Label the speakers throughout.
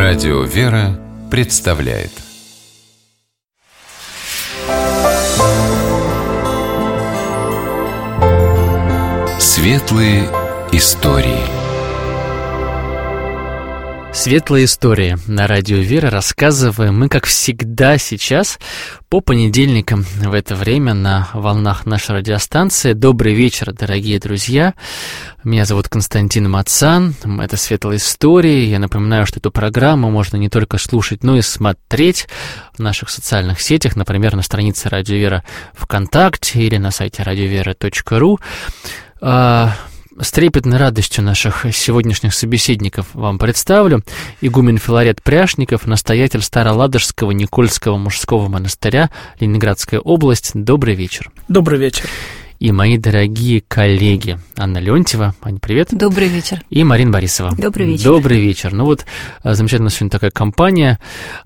Speaker 1: Радио «Вера» представляет Светлые истории.
Speaker 2: Светлые истории на Радио «Вера» рассказываем мы, как всегда, сейчас по понедельникам в это время на волнах нашей радиостанции. Добрый вечер, дорогие друзья. Меня зовут Константин Мацан. Это «Светлые истории». Я напоминаю, что эту программу можно не только слушать, но и смотреть в наших социальных сетях, например, на странице Радио «Вера» ВКонтакте или на сайте radiovera.ru. С трепетной радостью наших сегодняшних собеседников вам представлю игумен Филарет Пряшников, настоятель Староладожского Никольского мужского монастыря, Ленинградская область. Добрый вечер.
Speaker 3: Добрый вечер.
Speaker 2: И мои дорогие коллеги Анна Леонтьева, Ань, привет.
Speaker 4: Добрый вечер.
Speaker 2: И Марина Борисова.
Speaker 4: Добрый вечер.
Speaker 2: Добрый вечер. Ну вот, замечательно сегодня такая компания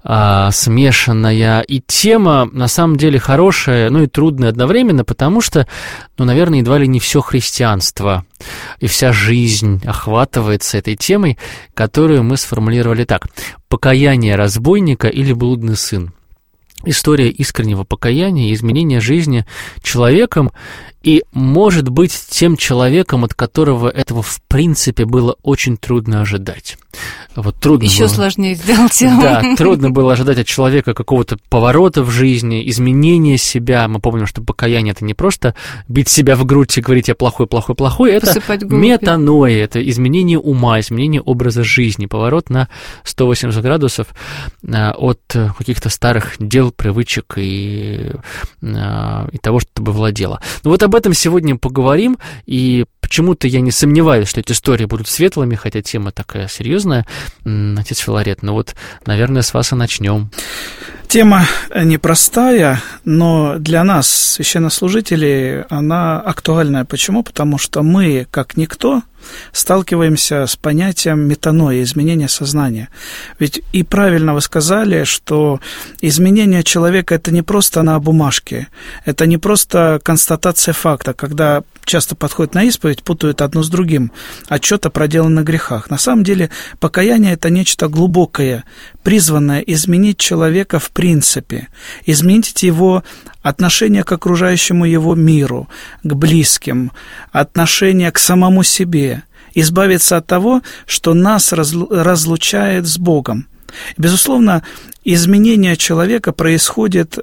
Speaker 2: смешанная, и тема на самом деле хорошая, ну и трудная одновременно, потому что, наверное, едва ли не все христианство и вся жизнь охватывается этой темой, которую мы сформулировали так: покаяние разбойника или блудный сын. История искреннего покаяния и изменения жизни человеком, и, может быть, тем человеком, от которого этого, в принципе, было очень трудно ожидать. Вот трудно
Speaker 4: еще
Speaker 2: было...
Speaker 4: сложнее сделать.
Speaker 2: Да, трудно было ожидать от человека какого-то поворота в жизни, изменения себя. Мы помним, что покаяние — это не просто бить себя в грудь и говорить «я плохой, плохой, плохой», это метаноия, это изменение ума, изменение образа жизни, поворот на 180 градусов от каких-то старых дел, привычек и того, что тобой владело. Ну вот об этом сегодня поговорим, и почему-то я не сомневаюсь, что эти истории будут светлыми, хотя тема такая серьезная, отец Филарет. Ну вот, наверное, с вас и начнем.
Speaker 3: Тема непростая, но для нас, священнослужителей, она актуальная. Почему? Потому что мы, как никто, сталкиваемся с понятием метанои, изменения сознания. Ведь и правильно вы сказали, что изменение человека – это не просто на бумажке, это не просто констатация факта, когда часто подходят на исповедь, путают одно с другим, отчет о проделанных грехах. На самом деле покаяние – это нечто глубокое, призванное изменить человека в принципе, изменить его отношение к окружающему его миру, к близким, отношение к самому себе, избавиться от того, что нас разлучает с Богом. Безусловно, изменение человека происходит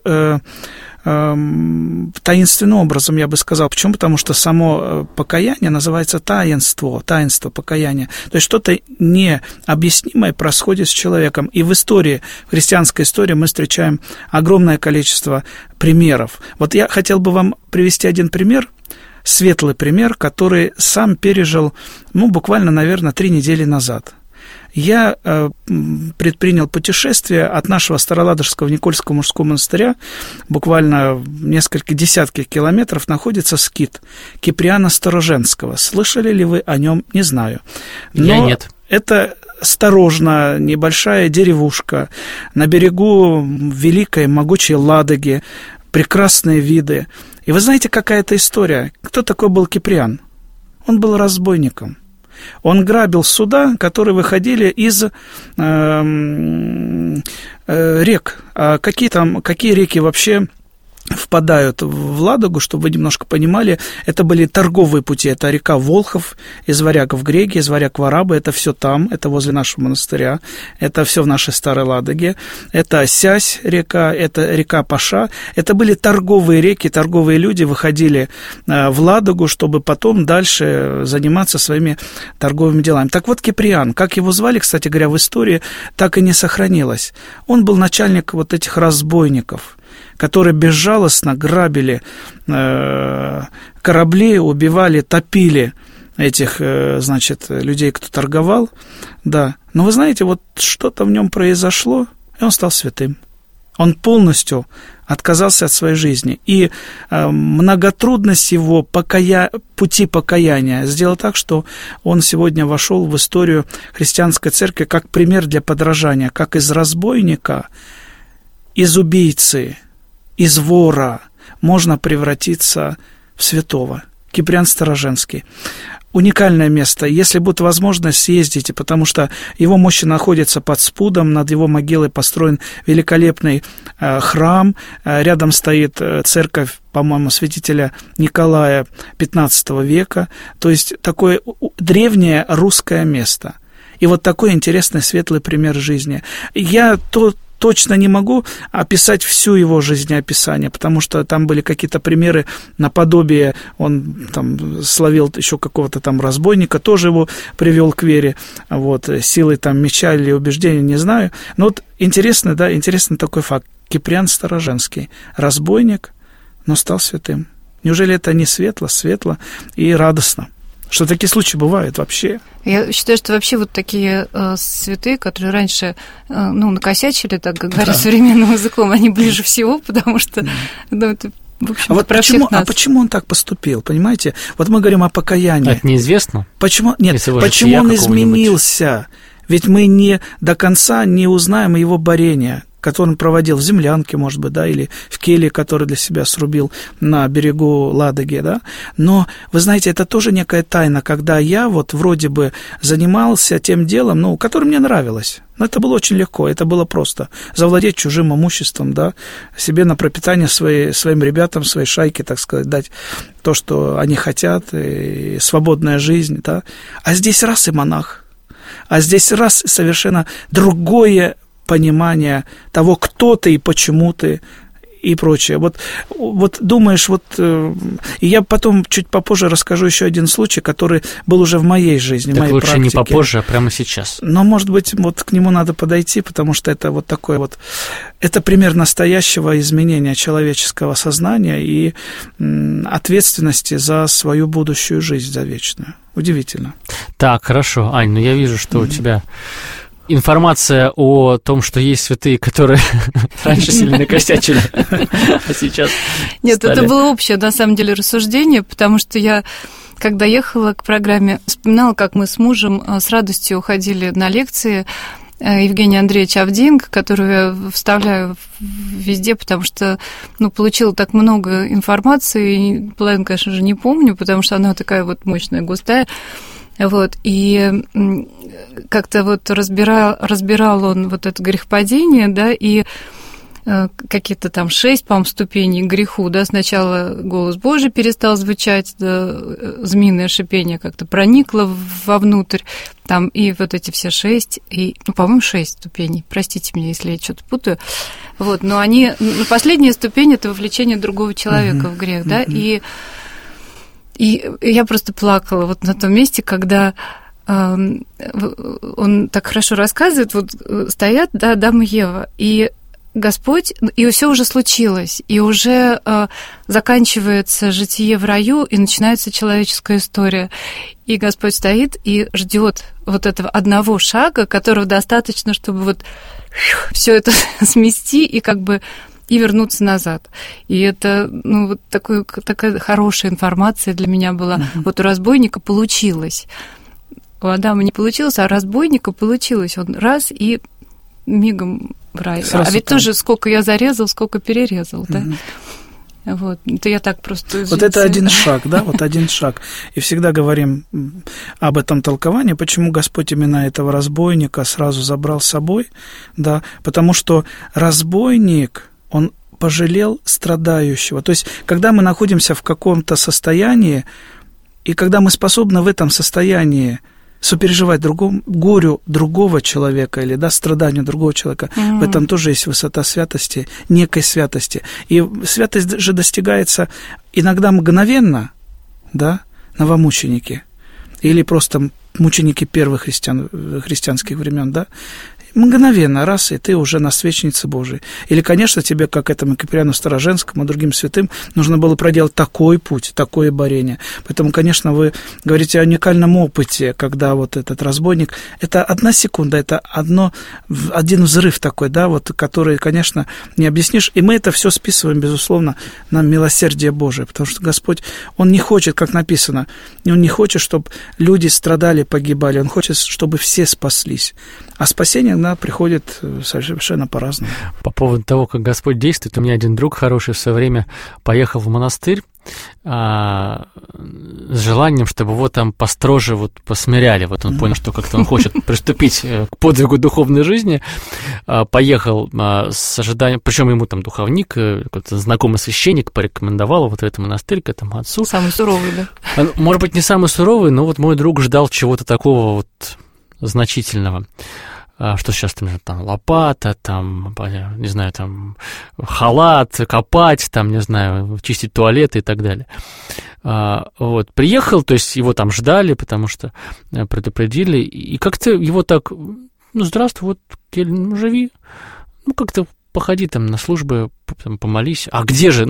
Speaker 3: таинственным образом, я бы сказал. Почему? Потому что само покаяние называется таинство покаяния. То есть что-то необъяснимое происходит с человеком. И в истории, в христианской истории мы встречаем огромное количество примеров. Вот я хотел бы вам привести один пример, светлый пример, который сам пережил, буквально, наверное, 3 недели назад. Я предпринял путешествие от нашего Староладожского Никольского мужского монастыря, буквально несколько десятков километров находится скит Киприана Стороженского. Слышали ли вы о нем? Не знаю. Но
Speaker 2: я нет.
Speaker 3: Это Сторожна, небольшая деревушка на берегу великой, могучей Ладоги, прекрасные виды. И вы знаете, какая это история? Кто такой был Киприан? Он был разбойником. Он грабил суда, которые выходили из рек. А какие реки вообще впадают в Ладогу, чтобы вы немножко понимали, это были торговые пути, это река Волхов, из варягов греки, из варяг в арабы, это все там, это возле нашего монастыря, это все в нашей Старой Ладоге, это Сясь река, это река Паша, это были торговые реки, торговые люди выходили в Ладогу, чтобы потом дальше заниматься своими торговыми делами. Так вот, Киприан, как его звали, кстати говоря, в истории так и не сохранилось. Он был начальник вот этих разбойников, которые безжалостно грабили корабли, убивали, топили этих, людей, кто торговал. Да. Но вы знаете, вот что-то в нем произошло, и он стал святым. Он полностью отказался от своей жизни. И многотрудность его пути покаяния сделала так, что он сегодня вошел в историю христианской церкви как пример для подражания, как из разбойника, из убийцы, из вора можно превратиться в святого. Киприан Стороженский. Уникальное место. Если будет возможность, съездите, потому что его мощи находятся под спудом, над его могилой построен великолепный храм, рядом стоит церковь, по-моему, святителя Николая XV века, то есть такое древнее русское место. И вот такой интересный, светлый пример жизни. Я точно не могу описать всю его жизнеописание, потому что там были какие-то примеры наподобие, он там словил еще какого-то там разбойника, тоже его привел к вере, вот, силой там меча или убеждения, не знаю. Но вот интересный такой факт. Киприан Стороженский, разбойник, но стал святым. Неужели это не светло и радостно? Что такие случаи бывают вообще?
Speaker 4: Я считаю, что вообще вот такие святые, которые раньше, накосячили, так говоря, современным языком, они ближе всего, потому что, это, в общем, про всех нас. А почему он так поступил, понимаете? Вот мы говорим о покаянии.
Speaker 2: Это неизвестно?
Speaker 3: Почему он изменился? Ведь мы до конца не узнаем его борения, который он проводил в землянке, может быть, да, или в келье, который для себя срубил на берегу Ладоги, да. Но, вы знаете, это тоже некая тайна, когда я вот вроде бы занимался тем делом, которое мне нравилось. Но это было очень легко, это было просто завладеть чужим имуществом, да, себе на пропитание своим ребятам, своей шайке, так сказать, дать то, что они хотят, и свободная жизнь, да. А здесь раз и монах, а здесь раз совершенно другое понимание того, кто ты и почему ты, и прочее. Вот думаешь, и я потом чуть попозже расскажу еще один случай, который был уже в моей жизни, в моей практике.
Speaker 2: Так лучше не попозже, а прямо сейчас.
Speaker 3: Но, может быть, вот к нему надо подойти, потому что это вот такое вот, это пример настоящего изменения человеческого сознания и ответственности за свою будущую жизнь, за вечную. Удивительно.
Speaker 2: Так, хорошо. Ань, я вижу, что у тебя информация о том, что есть святые, которые раньше сильно накосячили, а сейчас
Speaker 4: Нет, это было общее, на самом деле, рассуждение, потому что я, когда ехала к программе, вспоминала, как мы с мужем с радостью ходили на лекции Евгения Андреевича Авдеенко, которую я вставляю везде, потому что, получила так много информации, и половину, конечно же, не помню, потому что она такая вот мощная, густая. Вот, и как-то вот разбирал он вот это грехопадение, да, и какие-то там 6, по-моему, ступеней к греху, да, сначала голос Божий перестал звучать, да, змеиное шипение как-то проникло вовнутрь, там, и вот эти все 6, и, по-моему, 6 ступеней, простите меня, если я что-то путаю, вот, но последняя ступень – это вовлечение другого человека в грех, да, и я просто плакала вот на том месте, когда он так хорошо рассказывает, вот стоят, да, Адам и Ева, и Господь, и все уже случилось, и уже заканчивается житие в раю, и начинается человеческая история. И Господь стоит и ждет вот этого одного шага, которого достаточно, чтобы вот все это смести и как бы и вернуться назад. И это, вот такая хорошая информация для меня была. Вот у разбойника получилось. У Адама не получилось, а разбойника получилось. Он раз и мигом в рай. А ведь тоже сколько я зарезал, сколько перерезал, да? Вот. Это я так просто...
Speaker 3: Вот это один шаг, да, вот один шаг. И всегда говорим об этом толковании, почему Господь именно этого разбойника сразу забрал с собой, да, потому что разбойник... Он пожалел страдающего. То есть, когда мы находимся в каком-то состоянии, и когда мы способны в этом состоянии сопереживать горю другого человека или, да, страданию другого человека, в этом тоже есть высота святости, некой святости. И святость же достигается иногда мгновенно, да, новомученики, или просто мученики первых христианских времен, да, мгновенно, раз, и ты уже насвечница Божией. Или, конечно, тебе, как этому Киприану Стороженскому, другим святым, нужно было проделать такой путь, такое борение. Поэтому, конечно, вы говорите о уникальном опыте, когда вот этот разбойник, это 1 секунда, это один взрыв такой, да, вот, который, конечно, не объяснишь. И мы это все списываем, безусловно, на милосердие Божие, потому что Господь, Он не хочет, как написано, Он не хочет, чтобы люди страдали, погибали, Он хочет, чтобы все спаслись. А спасение война приходит совершенно по-разному.
Speaker 2: По поводу того, как Господь действует, у меня один друг хороший в свое время поехал в монастырь с желанием, чтобы его там построже посмиряли. Он понял, что как-то он хочет приступить к подвигу духовной жизни. Поехал с ожиданием, причем ему там духовник, какой-то знакомый священник порекомендовал в этот монастырь к этому отцу.
Speaker 4: Самый суровый, да?
Speaker 2: Может быть, не самый суровый, но мой друг ждал чего-то такого значительного. Что сейчас там лопата, там, не знаю, там халат, копать, там, не знаю, чистить туалеты и так далее. Приехал, то есть его там ждали, потому что предупредили, и как-то его так, здравствуй, живи, как-то походи там на службы, помолись. А где же?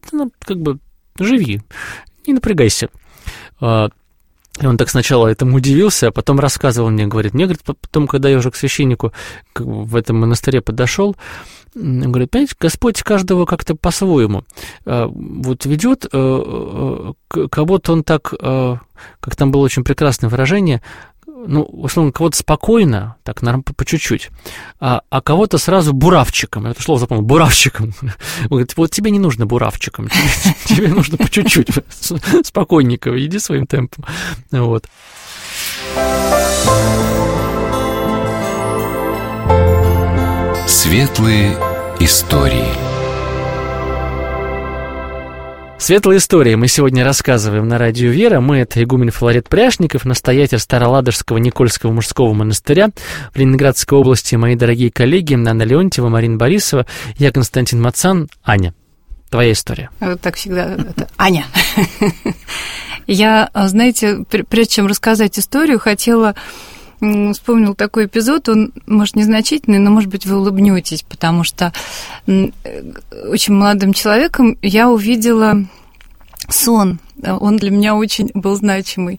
Speaker 2: Живи, не напрягайся. И он так сначала этому удивился, а потом рассказывал мне, говорит, потом, когда я уже к священнику в этом монастыре подошел, он говорит, понимаете, Господь каждого как-то по-своему ведет, кого-то он так, как там было очень прекрасное выражение, условно, кого-то спокойно, так, по чуть-чуть, а кого-то сразу буравчиком. Я это слово запомнил, буравчиком. Он говорит, тебе не нужно буравчиком, тебе нужно по чуть-чуть, спокойненько, иди своим темпом.
Speaker 1: Светлые истории.
Speaker 2: Светлые истории мы сегодня рассказываем на радио «Вера». Мы — это игумен Филарет Пряшников, настоятель Староладожского Никольского мужского монастыря в Ленинградской области, мои дорогие коллеги Анна Леонтьева, Марина Борисова, я Константин Мацан. Аня, твоя история.
Speaker 4: Так всегда. Аня. Я, знаете, прежде чем рассказать историю, вспомнил такой эпизод, он, может, незначительный, но, может быть, вы улыбнетесь, потому что очень молодым человеком я увидела сон. Он для меня очень был значимый.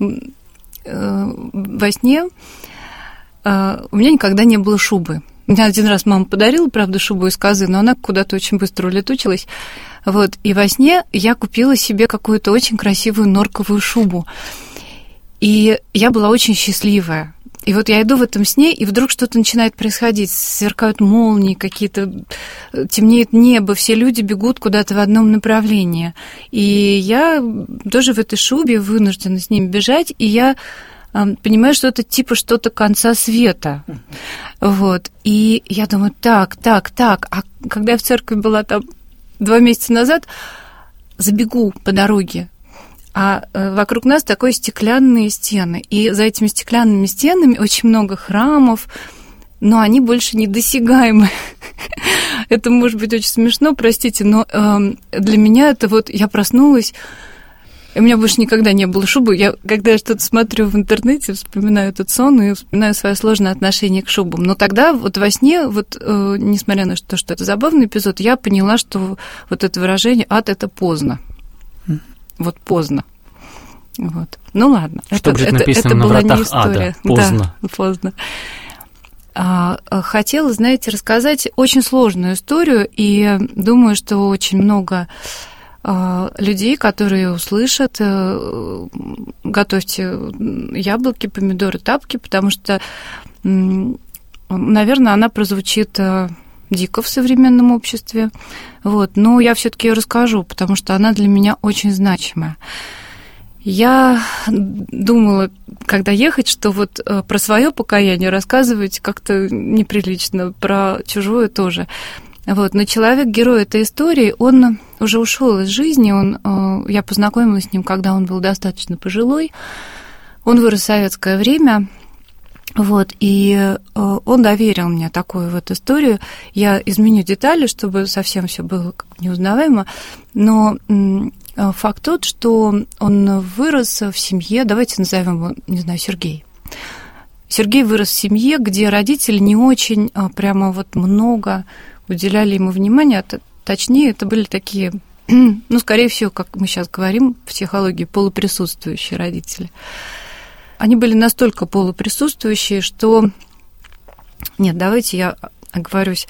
Speaker 4: Во сне у меня никогда не было шубы. Мне один раз мама подарила, правда, шубу из козы, но она куда-то очень быстро улетучилась. И во сне я купила себе какую-то очень красивую норковую шубу. И я была очень счастливая. И я иду в этом сне, и вдруг что-то начинает происходить. Сверкают молнии какие-то, темнеет небо, все люди бегут куда-то в одном направлении. И я тоже в этой шубе вынуждена с ними бежать, и я понимаю, что это типа что-то конца света. И я думаю, так. А когда я в церкви была там 2 месяца назад, забегу по дороге, а вокруг нас такие стеклянные стены. И за этими стеклянными стенами очень много храмов, но они больше недосягаемы. Это может быть очень смешно, простите, но для меня это я проснулась, и у меня больше никогда не было шубы. Когда я что-то смотрю в интернете, вспоминаю этот сон и вспоминаю свое сложное отношение к шубам. Но тогда во сне, несмотря на то, что это забавный эпизод, я поняла, что это выражение «ад» — это поздно. Поздно. Ну ладно.
Speaker 2: Что будет написано на вратах ада? Поздно.
Speaker 4: Да, поздно. Хотела, знаете, рассказать очень сложную историю, и думаю, что очень много людей, которые услышат, готовьте яблоки, помидоры, тапки, потому что, наверное, она прозвучит дико в современном обществе. Но я все-таки ее расскажу, потому что она для меня очень значимая. Я думала, когда ехать, что про свое покаяние рассказывать как-то неприлично, про чужое тоже. Но человек-герой этой истории, он уже ушел из жизни, я познакомилась с ним, когда он был достаточно пожилой, он вырос в советское время, и он доверил мне такую историю. Я изменю детали, чтобы совсем все было неузнаваемо, но факт тот, что он вырос в семье, давайте назовем его, не знаю, Сергей. Сергей вырос в семье, где родители не очень прямо много уделяли ему внимания, точнее, это были такие, скорее всего, как мы сейчас говорим в психологии, полуприсутствующие родители. Они были настолько полуприсутствующие, что... Нет, давайте я оговорюсь.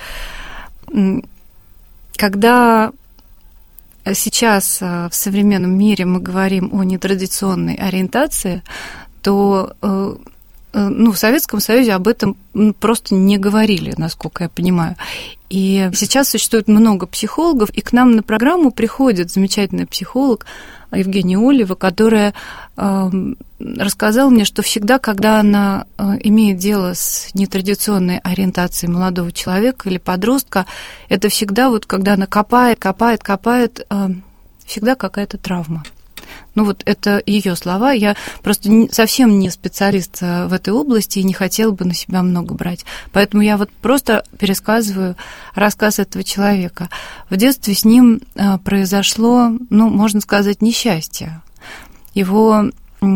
Speaker 4: Когда сейчас в современном мире мы говорим о нетрадиционной ориентации, то в Советском Союзе об этом просто не говорили, насколько я понимаю. И сейчас существует много психологов, и к нам на программу приходит замечательный психолог Евгения Олева, которая рассказала мне, что всегда, когда она имеет дело с нетрадиционной ориентацией молодого человека или подростка, это всегда вот, когда она копает, всегда какая-то травма. Ну вот это ее слова. Я просто совсем не специалист в этой области и не хотела бы на себя много брать. Поэтому я вот просто пересказываю рассказ этого человека. В детстве с ним произошло, можно сказать, несчастье. Его,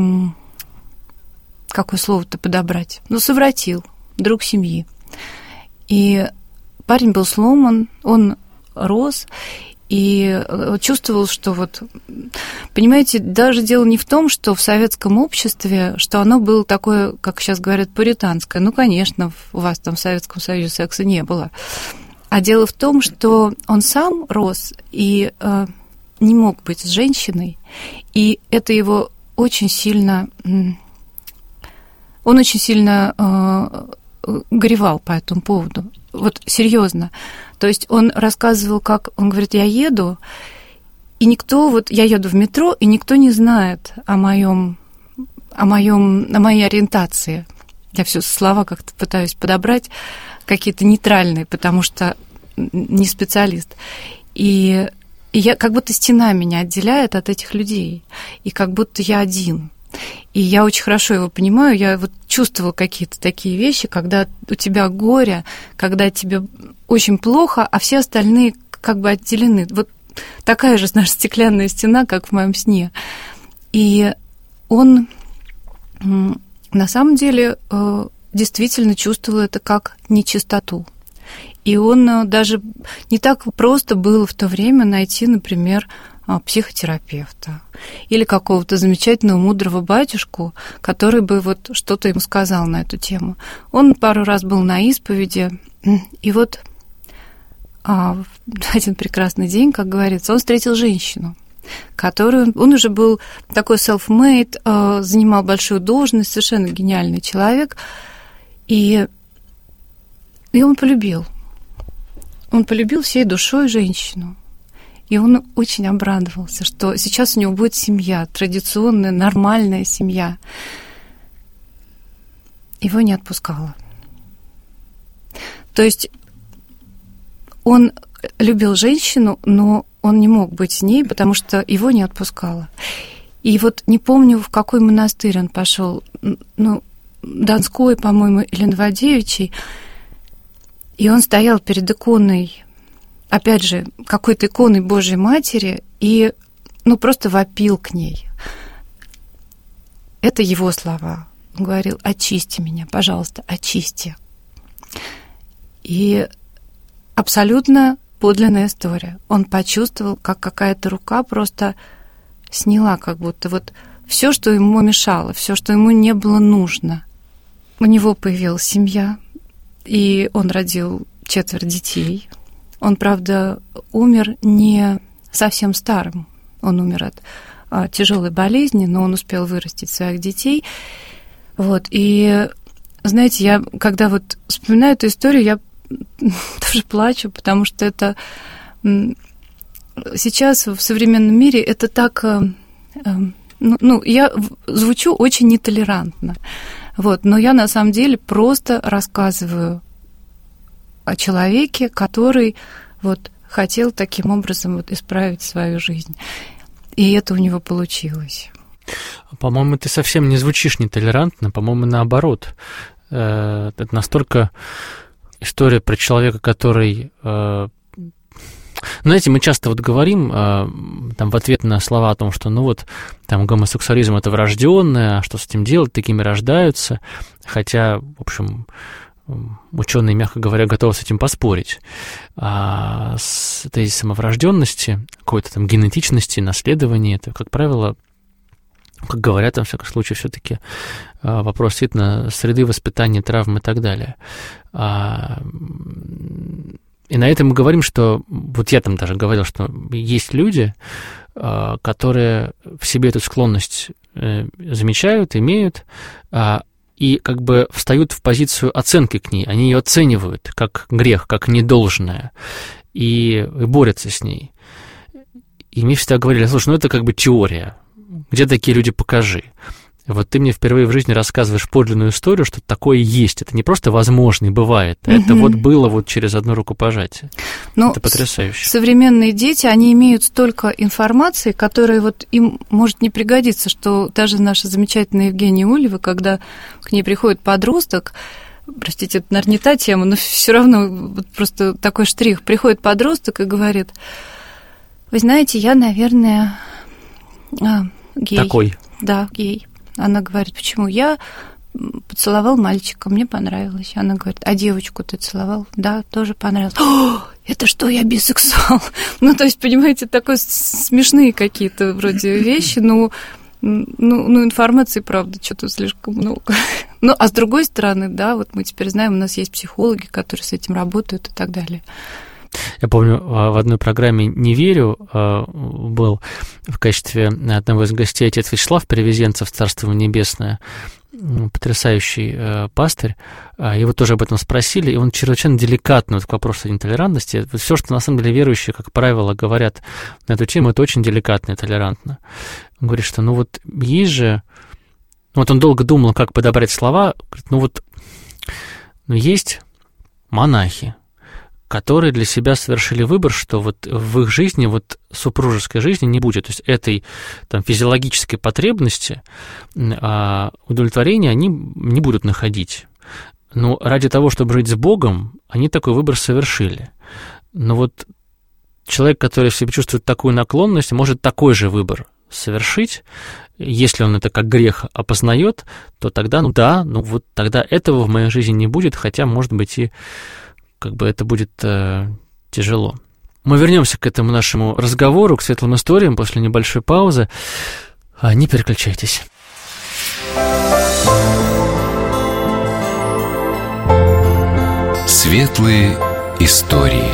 Speaker 4: какое слово-то подобрать? совратил друг семьи. И парень был сломан, он рос, и чувствовал, что понимаете, даже дело не в том, что в советском обществе, что оно было такое, как сейчас говорят, пуританское. Конечно, у вас там в Советском Союзе секса не было. А дело в том, что он сам рос и не мог быть с женщиной, и это его очень сильно... Он очень сильно горевал по этому поводу. Серьезно. То есть он рассказывал, как он говорит, я еду, и я еду в метро, и никто не знает о моей ориентации. Я все слова как-то пытаюсь подобрать, какие-то нейтральные, потому что не специалист. И я, как будто стена меня отделяет от этих людей, и как будто я один. И я очень хорошо его понимаю, я чувствовала какие-то такие вещи, когда у тебя горе, когда тебе очень плохо, а все остальные как бы отделены. Такая же, знаешь, стеклянная стена, как в моем сне. И он на самом деле действительно чувствовал это как нечистоту. И он даже не так просто было в то время найти, например, психотерапевта или какого-то замечательного мудрого батюшку, который бы что-то ему сказал на эту тему. Он пару раз был на исповеди, и один прекрасный день, как говорится, он встретил женщину, которую... Он уже был такой self-made, занимал большую должность, совершенно гениальный человек, и он полюбил. Он полюбил всей душой женщину. И он очень обрадовался, что сейчас у него будет семья, традиционная, нормальная семья. Его не отпускало. То есть он любил женщину, но он не мог быть с ней, потому что его не отпускало. И не помню, в какой монастырь он пошел, Донской, по-моему, или Новодевичий, и он стоял перед иконой, опять же, какой-то иконой Божьей Матери, и, просто вопил к ней. Это его слова. Он говорил, очисти меня, пожалуйста, очисти. И абсолютно подлинная история. Он почувствовал, как какая-то рука просто сняла, как будто все, что ему мешало, все, что ему не было нужно. У него появилась семья, и он родил 4 детей. Он, правда, умер не совсем старым. Он умер от тяжелой болезни, но он успел вырастить своих детей. И, знаете, я, когда вспоминаю эту историю, я тоже плачу, потому что это сейчас в современном мире это так... я звучу очень нетолерантно, но я на самом деле просто рассказываю о человеке, который хотел таким образом исправить свою жизнь. И это у него получилось.
Speaker 2: По-моему, ты совсем не звучишь нетолерантно, по-моему, наоборот. Это настолько история про человека, который... Знаете, мы часто говорим в ответ на слова о том, что гомосексуализм это врожденное, а что с этим делать, такими рождаются, хотя, в общем, ученые, мягко говоря, готовы с этим поспорить. А с этой самоврожденности, какой-то генетичности, наследования, это, как правило, как говорят, во всяком случае, все-таки вопрос действительно среды воспитания, травм и так далее. И на этом мы говорим, что... я там даже говорил, что есть люди, которые в себе эту склонность замечают, имеют, и как бы встают в позицию оценки к ней. Они ее оценивают как грех, как недолжное, и борются с ней. И мне всегда говорили: слушай, ну это как бы теория. Где такие люди, покажи. Вот ты мне впервые в жизни рассказываешь подлинную историю, что такое есть. Это не просто возможно и бывает, а это вот было вот через одно рукопожатие. Это потрясающе.
Speaker 4: Современные дети, они имеют столько информации, которая вот им может не пригодиться, что даже наша замечательная Евгения Ульева, когда к ней приходит подросток, простите, это, наверное, не та тема, но все равно вот просто такой штрих, приходит подросток и говорит: вы знаете, я, наверное, гей.
Speaker 2: Такой.
Speaker 4: Да, гей. Она говорит: почему? Я поцеловал мальчика, мне понравилось. Она говорит: а девочку ты целовал? Да, тоже понравилось. О, это что, я бисексуал? Ну, то есть, понимаете, такое смешные какие-то вроде вещи, но информации, правда, что-то слишком много. Ну, а с другой стороны, да, вот мы теперь знаем, у нас есть психологи, которые с этим работают и так далее.
Speaker 2: Я помню, в одной программе «Не верю» был в качестве одного из гостей отец Вячеслав Перевезенцев, Царство Небесное, потрясающий пастырь. Его тоже об этом спросили, и он чрезвычайно деликатно к вопросу нетолерантности. Все, что на самом деле верующие, как правило, говорят на эту тему, это очень деликатно и толерантно. Он говорит, что ну вот есть же... Вот он долго думал, как подобрать слова. Говорит, есть монахи, которые для себя совершили выбор, что вот в их жизни, вот супружеской жизни не будет. То есть этой там физиологической потребности удовлетворения они не будут находить. Но ради того, чтобы жить с Богом, они такой выбор совершили. Но вот человек, который в себе чувствует такую наклонность, может такой же выбор совершить. Если он это как грех опознает, то тогда, вот тогда этого в моей жизни не будет, хотя, может быть, и как бы это будет тяжело. Мы вернемся к этому нашему разговору, к светлым историям после небольшой паузы. Не переключайтесь.
Speaker 1: Светлые истории.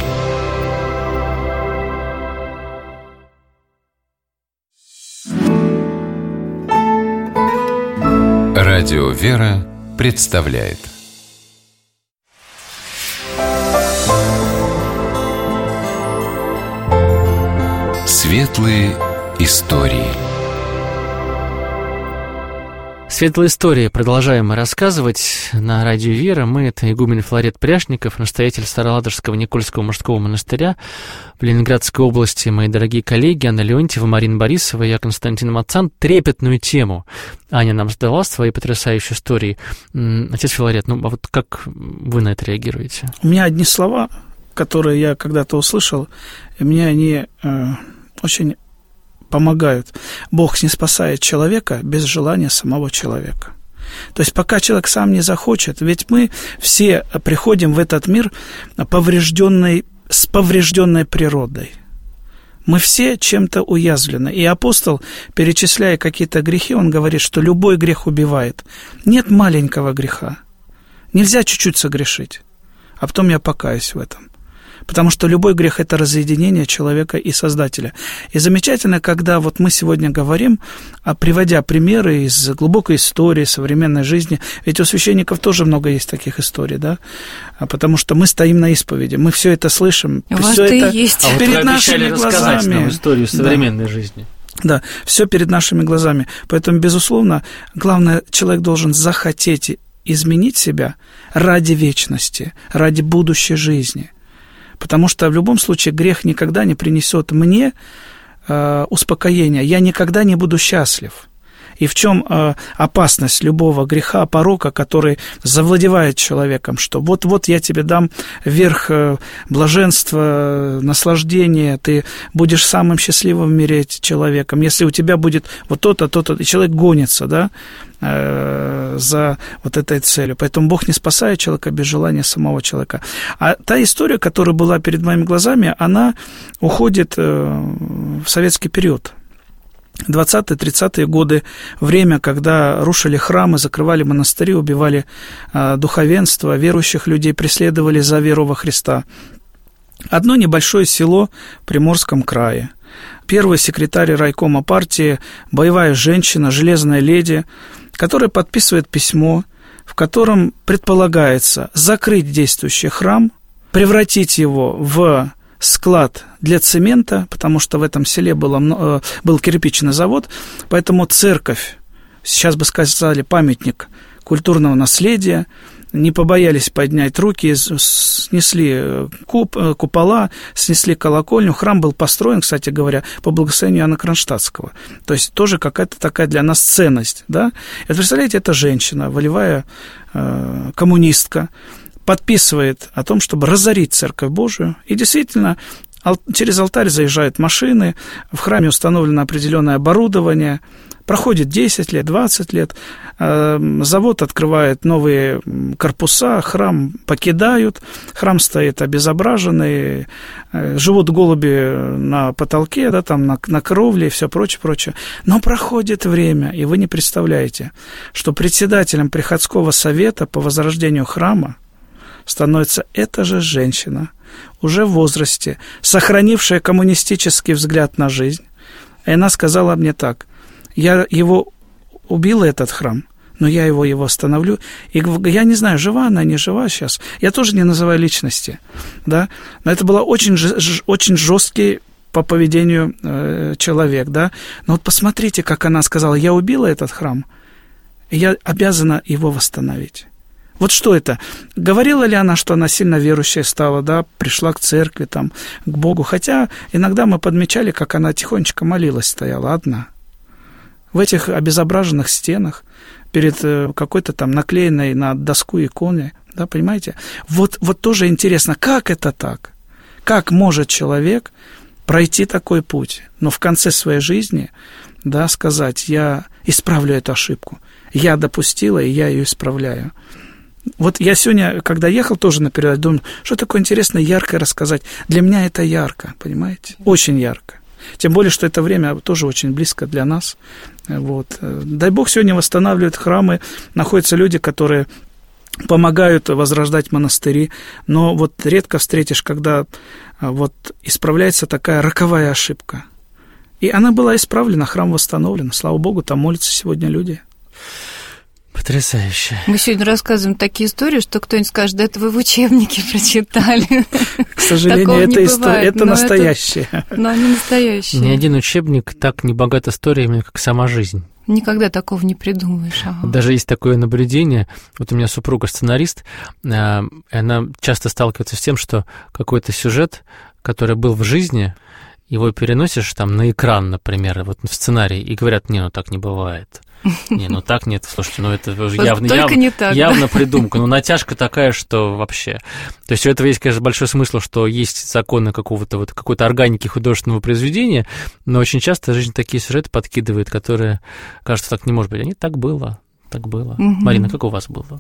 Speaker 1: Радио «Вера» представляет Светлые истории.
Speaker 2: Светлые истории продолжаем мы рассказывать на радио «Вера». Мы — это игумен Филарет Пряшников, настоятель Староладожского Никольского мужского монастыря в Ленинградской области. Мои дорогие коллеги Анна Леонтьева, Марина Борисова, я Константин Мацан. Трепетную тему Аня нам задала, свои потрясающие истории. Отец Филарет, а вот как вы на это реагируете?
Speaker 3: У меня одни слова, которые я когда-то услышал, и мне они очень помогают. Бог не спасает человека без желания самого человека. То есть пока человек сам не захочет, ведь мы все приходим в этот мир с поврежденной природой. Мы все чем-то уязвлены. И апостол, перечисляя какие-то грехи, он говорит, что любой грех убивает. Нет маленького греха. Нельзя чуть-чуть согрешить, а потом я покаюсь в этом. Потому что любой грех – это разъединение человека и Создателя. И замечательно, когда вот мы сегодня говорим, приводя примеры из глубокой истории, современной жизни, ведь у священников тоже много есть таких историй, да? Потому что мы стоим на исповеди, мы все это слышим, все это
Speaker 4: есть.
Speaker 3: перед нашими глазами.
Speaker 2: Нам историю современной жизни.
Speaker 3: Да, все перед нашими глазами. Поэтому, безусловно, главное, человек должен захотеть изменить себя ради вечности, ради будущей жизни. Потому что в любом случае грех никогда не принесет мне успокоения. Я никогда не буду счастлив. И в чем опасность любого греха, порока, который завладевает человеком, что вот я тебе дам верх блаженства, наслаждения, ты будешь самым счастливым в мире человеком, если у тебя будет вот то-то, то-то, и человек гонится, да, за вот этой целью. Поэтому Бог не спасает человека без желания самого человека. А та история, которая была перед моими глазами, она уходит в советский период. 20-30-е годы, время, когда рушили храмы, закрывали монастыри, убивали духовенство, верующих людей преследовали за веру во Христа. Одно небольшое село в Приморском крае. Первый секретарь райкома партии, боевая женщина, железная леди, которая подписывает письмо, в котором предполагается закрыть действующий храм, превратить его в склад для цемента, потому что в этом селе был кирпичный завод, поэтому церковь, сейчас бы сказали, памятник культурного наследия, не побоялись поднять руки, снесли купола, снесли колокольню. Храм был построен, кстати говоря, по благословению Иоанна Кронштадтского. То есть тоже какая-то такая для нас ценность. Да? И представляете, эта женщина, волевая коммунистка, подписывает о том, чтобы разорить Церковь Божию. И действительно, через алтарь заезжают машины, в храме установлено определенное оборудование. Проходит 10 лет, 20 лет, завод открывает новые корпуса, храм покидают, храм стоит обезображенный, живут голуби на потолке, да, там на кровле и все прочее. Но проходит время, и вы не представляете, что председателем приходского совета по возрождению храма становится эта же женщина, уже в возрасте, сохранившая коммунистический взгляд на жизнь. И она сказала мне так: я его убила, этот храм, но я его восстановлю. И я не знаю, жива она, не жива сейчас. Я тоже не называю личности, да? Но это было очень жесткий по поведению человек, да? Но вот посмотрите, как она сказала: я убила этот храм, и я обязана его восстановить. Вот что это? Говорила ли она, что она сильно верующая стала, да, пришла к церкви, там, к Богу? Хотя иногда мы подмечали, как она тихонечко молилась, стояла одна. В этих обезображенных стенах, перед какой-то там наклеенной на доску иконой, да, понимаете? Вот тоже интересно, как это так? Как может человек пройти такой путь, но в конце своей жизни, да, сказать: я исправлю эту ошибку, я допустила, и я ее исправляю. Вот я сегодня, когда ехал тоже на передачу, думаю, что такое интересное, яркое рассказать. Для меня это ярко, понимаете? Очень ярко. Тем более, что это время тоже очень близко для нас. Вот. Дай Бог, сегодня восстанавливают храмы, находятся люди, которые помогают возрождать монастыри, но вот редко встретишь, когда вот исправляется такая роковая ошибка. И она была исправлена, храм восстановлен. Слава Богу, там молятся сегодня люди.
Speaker 2: Потрясающе.
Speaker 4: Мы сегодня рассказываем такие истории, что кто-нибудь скажет: да это вы в учебнике прочитали.
Speaker 3: К сожалению, это настоящее.
Speaker 4: Но они настоящие.
Speaker 2: Ни один учебник так не богат историями, как сама жизнь.
Speaker 4: Никогда такого не придумаешь.
Speaker 2: Даже есть такое наблюдение. Вот у меня супруга сценарист, она часто сталкивается с тем, что какой-то сюжет, который был в жизни, его переносишь там на экран, например, вот в сценарий, и говорят: не, ну так не бывает. Не, ну так нет, слушайте, ну это явно придумка, ну натяжка такая, что вообще. То есть у этого есть, конечно, большой смысл, что есть законы какой-то органики художественного произведения, но очень часто жизнь такие сюжеты подкидывает, которые, кажется, так не может быть. Так было. Марина, как у вас было?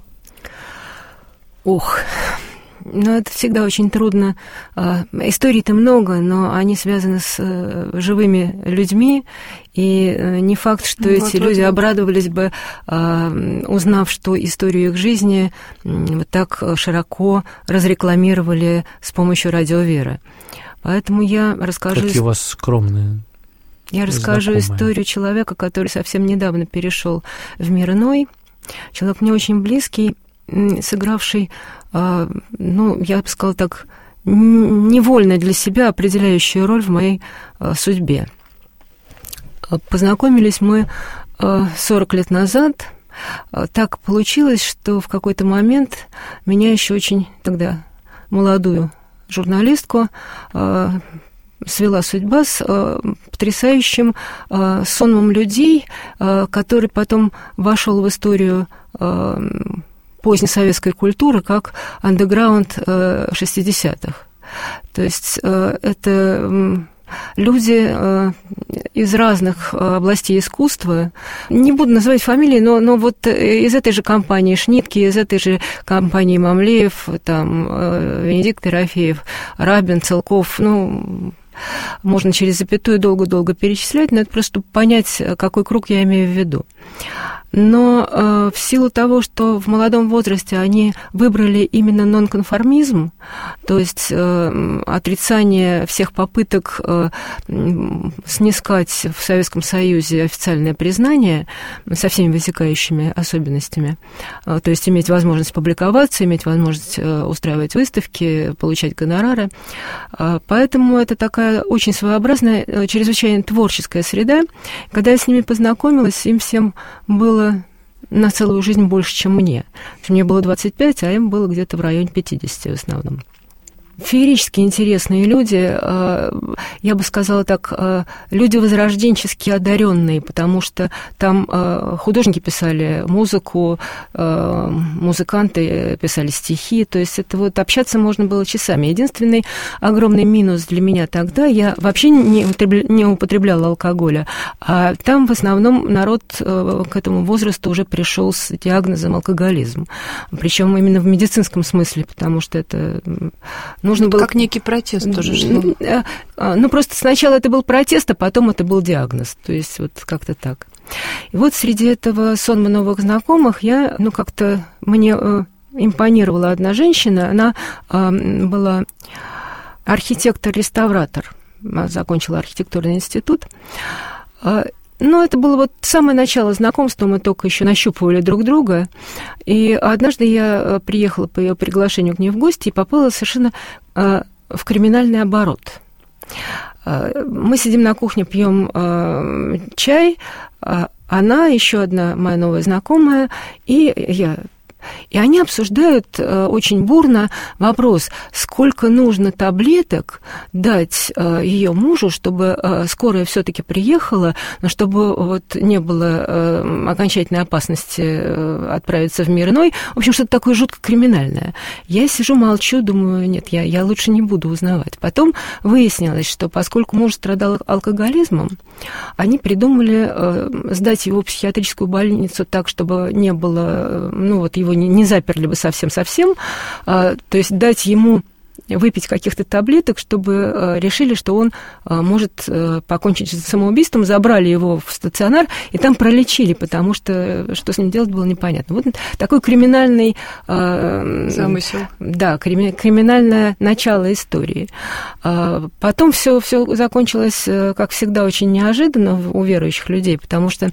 Speaker 5: Но это всегда очень трудно. Историй-то много, но они связаны с живыми людьми, и не факт, что эти люди обрадовались бы, узнав, что историю их жизни вот так широко разрекламировали с помощью радио «Вера». Поэтому я расскажу...
Speaker 2: Какие у вас скромные.
Speaker 5: Я расскажу историю человека, который совсем недавно перешел в мир иной. Человек мне очень близкий, сыгравший, я бы сказала так, невольно для себя определяющую роль в моей судьбе. Познакомились мы 40 лет назад. Так получилось, что в какой-то момент меня еще очень тогда молодую журналистку свела судьба с потрясающим сонмом людей, который потом вошел в историю поздней советской культуры как андеграунд 60-х. То есть это люди из разных областей искусства. Не буду называть фамилии, но вот из этой же компании Шнитке, из этой же компании Мамлеев, там Венедикт Ерофеев, Рабин, Целков, можно через запятую долго-долго перечислять, но это просто понять, какой круг я имею в виду. Но в силу того, что в молодом возрасте они выбрали именно нонконформизм, то есть отрицание всех попыток снискать в Советском Союзе официальное признание со всеми вытекающими особенностями, то есть иметь возможность публиковаться, иметь возможность устраивать выставки, получать гонорары. Поэтому это такая очень своеобразная, чрезвычайно творческая среда. Когда я с ними познакомилась, им всем было на целую жизнь больше, чем мне. Мне было 25, а им было где-то в районе 50 в основном. Феерически интересные люди, я бы сказала так, люди возрожденчески одаренные, потому что там художники писали музыку, музыканты писали стихи, то есть это вот общаться можно было часами. Единственный огромный минус для меня тогда, я вообще не употребляла алкоголя, а там в основном народ к этому возрасту уже пришел с диагнозом алкоголизм, причем именно в медицинском смысле, потому что это... Нужно было...
Speaker 4: Как некий протест тоже шло.
Speaker 5: Ну, просто сначала это был протест, а потом это был диагноз. То есть вот как-то так. И вот среди этого сонма новых знакомых мне импонировала одна женщина. Она была архитектор-реставратор. Закончила архитектурный институт. Ну, это было вот самое начало знакомства, мы только еще нащупывали друг друга. И однажды я приехала по ее приглашению к ней в гости и попала совершенно в криминальный оборот. Мы сидим на кухне, пьем чай, она, еще одна моя новая знакомая, и я. И они обсуждают очень бурно вопрос, сколько нужно таблеток дать ее мужу, чтобы скорая все-таки приехала, но чтобы вот не было окончательной опасности отправиться в мир иной. В общем, что-то такое жутко криминальное. Я сижу, молчу, думаю, нет, я лучше не буду узнавать. Потом выяснилось, что поскольку муж страдал алкоголизмом, они придумали сдать его в психиатрическую больницу так, чтобы не было, его не заперли бы совсем-совсем, то есть дать ему выпить каких-то таблеток, чтобы решили, что он может покончить с самоубийством, забрали его в стационар и там пролечили, потому что что с ним делать было непонятно. Вот такой криминальный...
Speaker 4: замысел.
Speaker 5: Да, криминальное начало истории. Потом все закончилось, как всегда, очень неожиданно у верующих людей, потому что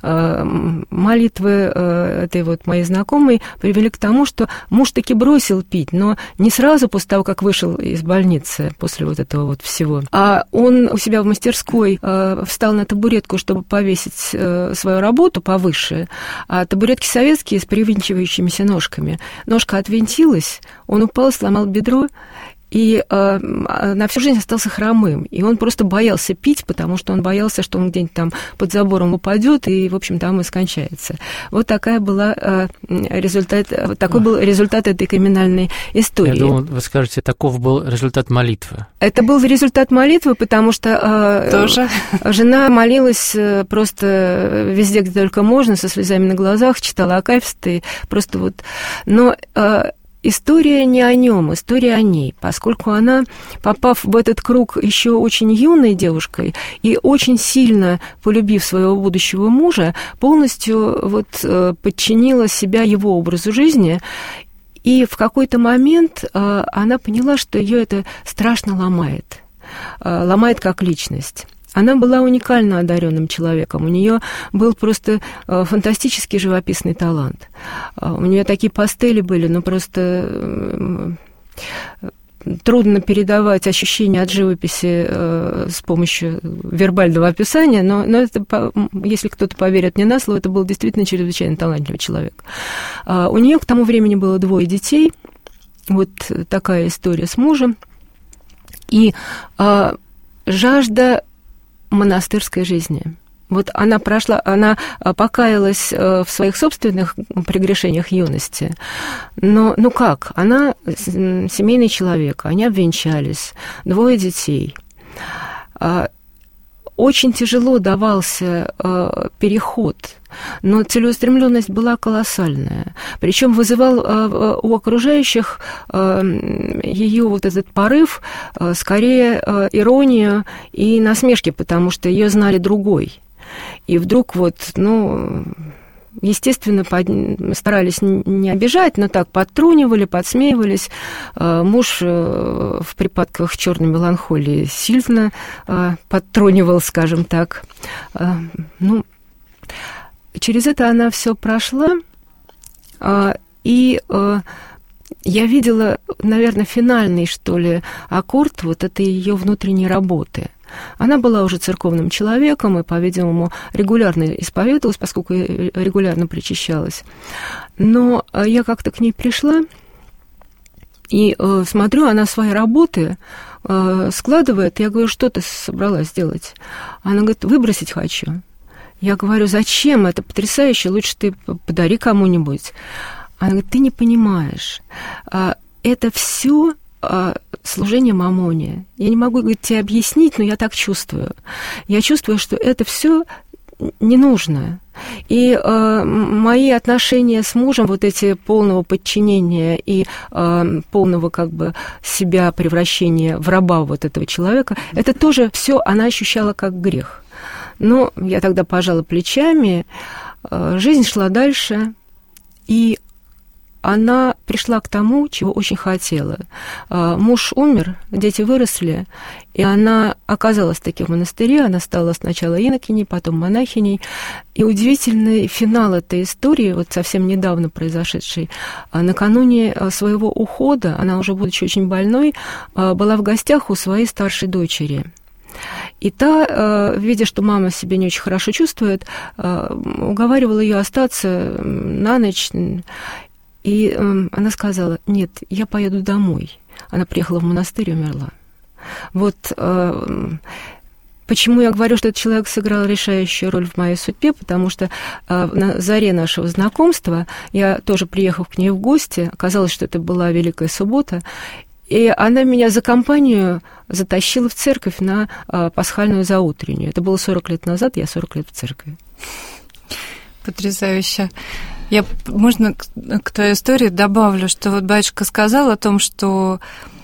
Speaker 5: молитвы этой вот моей знакомой привели к тому, что муж таки бросил пить, но не сразу после того, как вышел из больницы после вот этого вот всего. А он у себя в мастерской встал на табуретку, чтобы повесить свою работу повыше, а табуретки советские с привинчивающимися ножками. Ножка отвинтилась, он упал, сломал бедро, и на всю жизнь остался хромым. И он просто боялся пить, потому что он боялся, что он где-нибудь там под забором упадет, и, в общем, там и скончается. Вот такой был результат этой криминальной истории. Я
Speaker 2: думаю, вы скажете, таков был результат молитвы.
Speaker 5: Это был результат молитвы, потому что жена молилась просто везде, где только можно, со слезами на глазах, читала акафисты, просто вот... Но... История не о нем, история о ней, поскольку она, попав в этот круг еще очень юной девушкой и очень сильно полюбив своего будущего мужа, полностью вот подчинила себя его образу жизни, и в какой-то момент она поняла, что ее это страшно ломает как личность. Она была уникально одаренным человеком. У нее был просто фантастический живописный талант. У нее такие пастели были, просто трудно передавать ощущения от живописи с помощью вербального описания, но это, если кто-то поверит мне на слово, это был действительно чрезвычайно талантливый человек. У нее к тому времени было 2 детей. Вот такая история с мужем. И жажда монастырской жизни. Вот она покаялась в своих собственных прегрешениях юности. Но как? Она семейный человек, они обвенчались, 2 детей. Очень тяжело давался переход, но целеустремленность была колоссальная. Причем вызывал у окружающих ее вот этот порыв скорее иронию и насмешки, потому что ее знали другой. И вдруг естественно, старались не обижать, но так подтрунивали, подсмеивались. Муж в припадках черной меланхолии сильно подтрунивал, скажем так. Ну, через это она все прошла, и я видела, наверное, финальный, что ли, аккорд вот этой ее внутренней работы. Она была уже церковным человеком и, по-видимому, регулярно исповедовалась, поскольку регулярно причащалась. Но я как-то к ней пришла и смотрю, она свои работы складывает. Я говорю, что ты собралась делать? Она говорит, выбросить хочу. Я говорю, зачем? Это потрясающе, лучше ты подари кому-нибудь. Она говорит, ты не понимаешь, это все служение мамоне. Я не могу, говорит, тебе объяснить, но я так чувствую. Я чувствую, что это все не нужно. И мои отношения с мужем, вот эти полного подчинения и полного как бы себя превращения в раба вот этого человека, это тоже все она ощущала как грех. Но я тогда пожала плечами, жизнь шла дальше, и она пришла к тому, чего очень хотела. Муж умер, дети выросли, и она оказалась таки в монастыре. Она стала сначала инокиней, потом монахиней. И удивительный финал этой истории, вот совсем недавно произошедшей, накануне своего ухода, она уже, будучи очень больной, была в гостях у своей старшей дочери. И та, видя, что мама себя не очень хорошо чувствует, уговаривала ее остаться на ночь. И она сказала, нет, я поеду домой. Она приехала в монастырь и умерла. Вот почему я говорю, что этот человек сыграл решающую роль в моей судьбе, потому что на заре нашего знакомства я тоже, приехав к ней в гости, оказалось, что это была Великая Суббота, и она меня за компанию затащила в церковь на пасхальную заутреннюю. Это было 40 лет назад, я 40 лет в церкви.
Speaker 4: Потрясающе. Можно к твоей истории добавлю, что вот батюшка сказал о том, что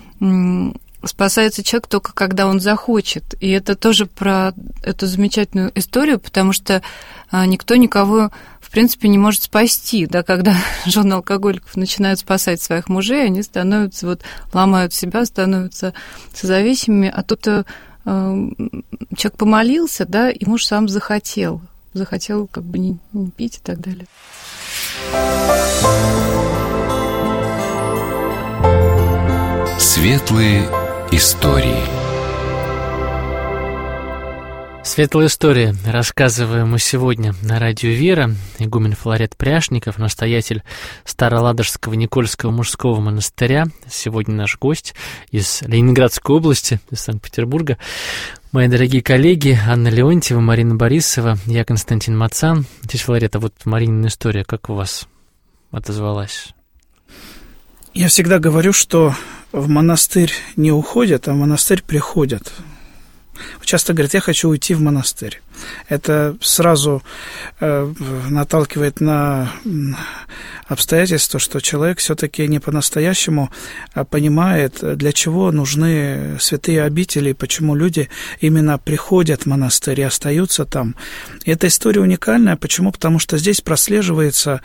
Speaker 4: спасается человек только когда он захочет. И это тоже про эту замечательную историю, потому что никто никого, в принципе, не может спасти. Да, когда жены алкоголиков начинают спасать своих мужей, они становятся, вот, ломают себя, становятся созависимыми. А тут человек помолился, да, и муж сам захотел как бы не пить и так далее.
Speaker 1: Светлые истории.
Speaker 2: Светлая история. Рассказываем мы сегодня на радио «Вера». Игумен Филарет Пряшников, настоятель Староладожского Никольского мужского монастыря. Сегодня наш гость из Ленинградской области, из Санкт-Петербурга. Мои дорогие коллеги Анна Леонтьева, Марина Борисова, я Константин Мацан. Отец Филарет, а вот Маринина история, как у вас отозвалась?
Speaker 3: Я всегда говорю, что в монастырь не уходят, а в монастырь приходят. Часто говорят, я хочу уйти в монастырь. Это сразу наталкивает на обстоятельство, что человек все-таки не по-настоящему понимает, для чего нужны святые обители, почему люди именно приходят в монастырь и остаются там. И эта история уникальная. Почему? Потому что здесь прослеживается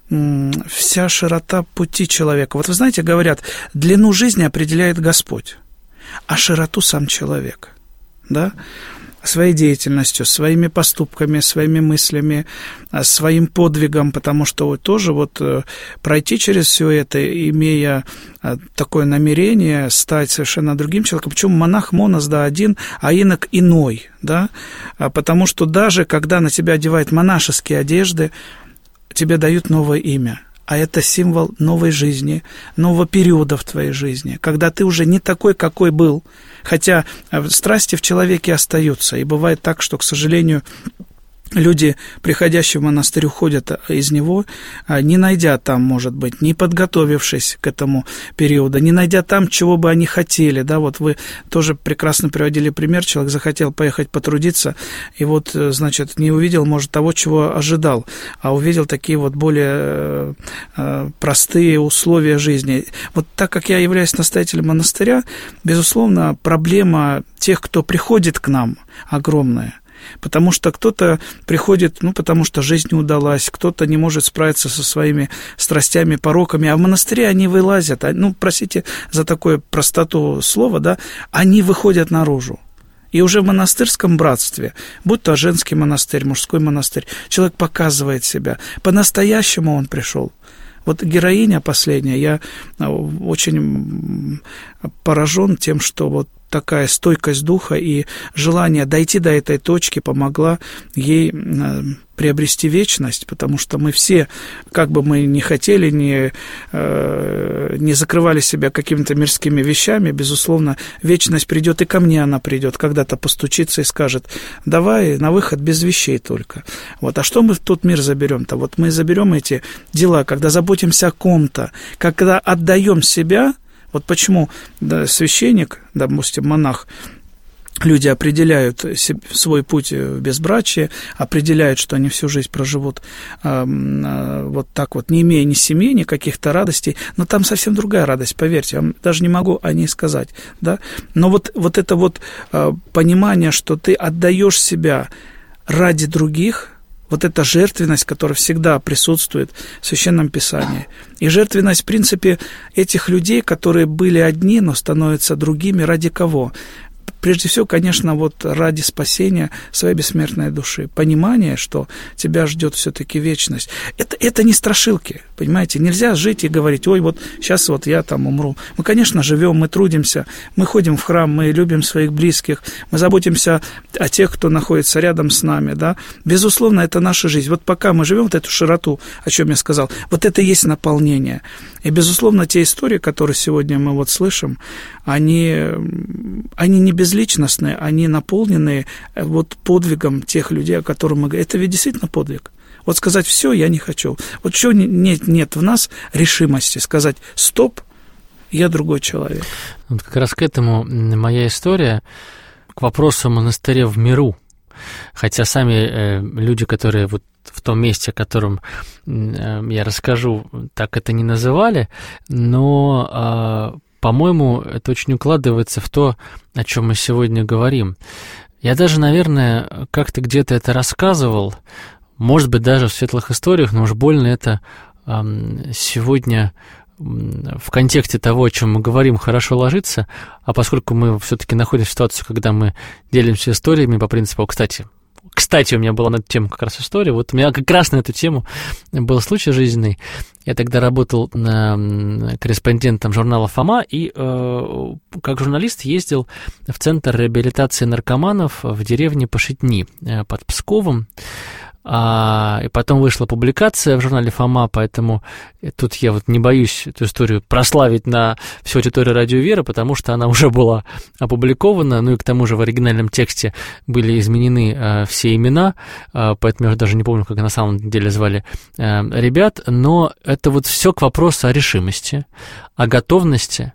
Speaker 3: вся широта пути человека. Вот вы знаете, говорят, длину жизни определяет Господь, а широту сам человек. Да? Своей деятельностью, своими поступками, своими мыслями, своим подвигом, потому что вот тоже вот пройти через все это, имея такое намерение стать совершенно другим человеком. Почему монах монос, да, один, а инок иной, да? Потому что даже когда на тебя одевают монашеские одежды, тебе дают новое имя. А это символ новой жизни, нового периода в твоей жизни, когда ты уже не такой, какой был. Хотя страсти в человеке остаются. И бывает так, что, к сожалению, люди, приходящие в монастырь, уходят из него, не найдя там, может быть, не подготовившись к этому периоду, не найдя там, чего бы они хотели. Да, вот вы тоже прекрасно приводили пример, человек захотел поехать потрудиться, и вот, значит, не увидел, может, того, чего ожидал, а увидел такие вот более простые условия жизни. Вот так как я являюсь настоятелем монастыря, безусловно, проблема тех, кто приходит к нам, огромная. Потому что кто-то приходит, потому что жизнь не удалась, кто-то не может справиться со своими страстями, пороками, а в монастыре они вылазят, простите за такую простоту слова, да, они выходят наружу. И уже в монастырском братстве, будь то женский монастырь, мужской монастырь, человек показывает себя. По-настоящему он пришел. Вот героиня последняя, я очень поражен тем, что вот такая стойкость духа и желание дойти до этой точки помогла ей приобрести вечность, потому что мы все, как бы мы ни хотели, не закрывали себя какими-то мирскими вещами, безусловно, вечность придет, и ко мне она придет, когда-то постучится и скажет: давай на выход без вещей только. Вот. А что мы в тот мир заберем-то? Вот мы заберем эти дела, когда заботимся о ком-то, когда отдаем себя. Вот почему священник, допустим, монах, люди определяют свой путь в безбрачие, определяют, что они всю жизнь проживут вот так вот, не имея ни семьи, ни каких-то радостей, но там совсем другая радость, поверьте, я даже не могу о ней сказать, да? Но вот это вот понимание, что ты отдаешь себя ради других, вот эта жертвенность, которая всегда присутствует в Священном Писании. И жертвенность, в принципе, этих людей, которые были одни, но становятся другими, ради кого? Прежде всего, конечно, вот ради спасения своей бессмертной души. Понимание, что тебя ждет все-таки вечность. Это не страшилки, понимаете? Нельзя жить и говорить: ой, вот сейчас вот я там умру. Мы, конечно, живем, мы трудимся, мы ходим в храм, мы любим своих близких, мы заботимся о тех, кто находится рядом с нами, да? Безусловно, это наша жизнь. Вот пока мы живем вот эту широту, о чем я сказал, вот это и есть наполнение. И, безусловно, те истории, которые сегодня мы вот слышим, они не безличностные, они наполнены вот подвигом тех людей, о которых мы говорим. Это ведь действительно подвиг. Вот сказать: все, я не хочу. Вот что нет в нас решимости сказать: стоп, я другой человек.
Speaker 2: Вот как раз к этому моя история, к вопросу о монастыре в миру. Хотя сами люди, которые вот в том месте, о котором я расскажу, так это не называли, но по-моему, это очень укладывается в то, о чем мы сегодня говорим. Я даже, наверное, как-то где-то это рассказывал, может быть, даже в светлых историях, но уж больно это сегодня в контексте того, о чем мы говорим, хорошо ложится, а поскольку мы все-таки находимся в ситуации, когда мы делимся историями по принципу: кстати, у меня была на эту тему как раз история, вот у меня как раз на эту тему был случай жизненный. Я тогда работал корреспондентом журнала «Фома» и как журналист ездил в Центр реабилитации наркоманов в деревне Пашетни под Псковом. И потом вышла публикация в журнале «Фома», поэтому тут я вот не боюсь эту историю прославить на всю аудиторию «Радио Вера», потому что она уже была опубликована, ну и к тому же в оригинальном тексте были изменены все имена, поэтому я уже даже не помню, как на самом деле звали ребят, но это вот все к вопросу о решимости, о готовности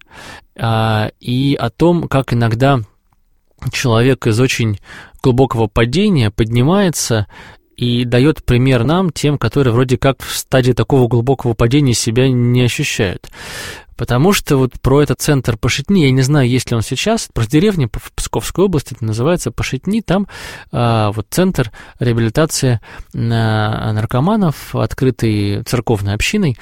Speaker 2: и о том, как иногда человек из очень глубокого падения поднимается и дает пример нам, тем, которые вроде как в стадии такого глубокого падения себя не ощущают. Потому что вот про этот центр Пашетни, я не знаю, есть ли он сейчас, про деревню в Псковской области, это называется Пашетни, там вот центр реабилитации наркоманов, открытый церковной общиной,